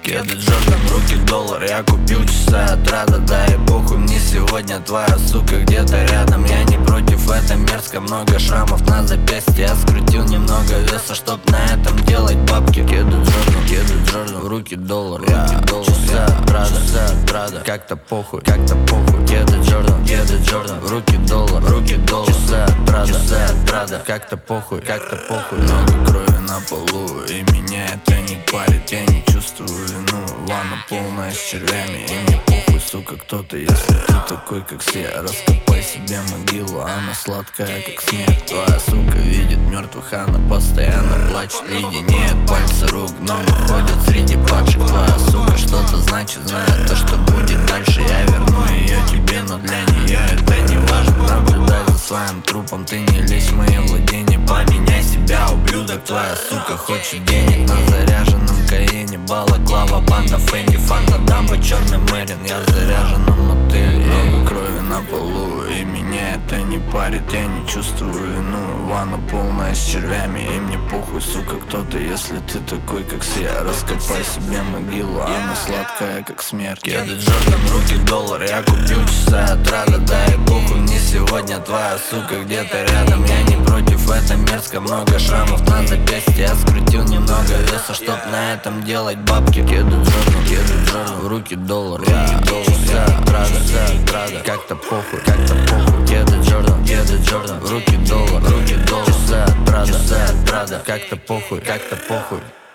Кеды Джордан, в руки доллар, я купил часы от Рада. Да и похуй, мне сегодня твоя сука где-то рядом. Я не против, это мерзко, много шрамов на запястье. Я скрутил немного веса, чтоб на этом делать бабки. Кеды Джордан, в руки доллар, часы от Рада. Как-то похуй, Кеды Джордан, в руки доллар, часы от Рада. Как-то похуй, много крови на полу, и меня это не парит. Я не чувствую вину, ванна полная с червями, и мне похуй, сука, кто-то, если ты такой, как все. Раскопай себе могилу, она сладкая, как смерть. Твоя сука видит мертвых, она постоянно плачет. Леденеет пальцы рук, но ходят среди падших. Твоя сука что-то значит, знает то, что будет дальше. Я верну ее тебе, но для нее это не важно. Наблюдай за своим трупом, ты не лезь в мои владения. Поменяй себя, ублюдок, твоя сука хочет денег. На заряженном Каене балаклава, банда Фэнди, фанта, дамба, черный Мэрин. Я в заряженном мотеле, много крови на полу, и меня это не парит. Я не чувствую вину, ванна полная с червями, и мне похуй, сука, кто-то, если ты такой, как все. Раскопай себе могилу, она сладкая, как смерть. Кеды Джордан, в руки доллар, я купил часы от Рада. Да и похуй, мне сегодня твоя сука где-то рядом. Я не против, это мерзко, много шрамов на запястье. Я скрутил немного веса, чтоб на этом делать бабки. Кеды Джордан, в руки доллар, часы от Рада. Как-то похуй, Кеды Джордан, в руки доллар, часы от Рада. Как-то похуй.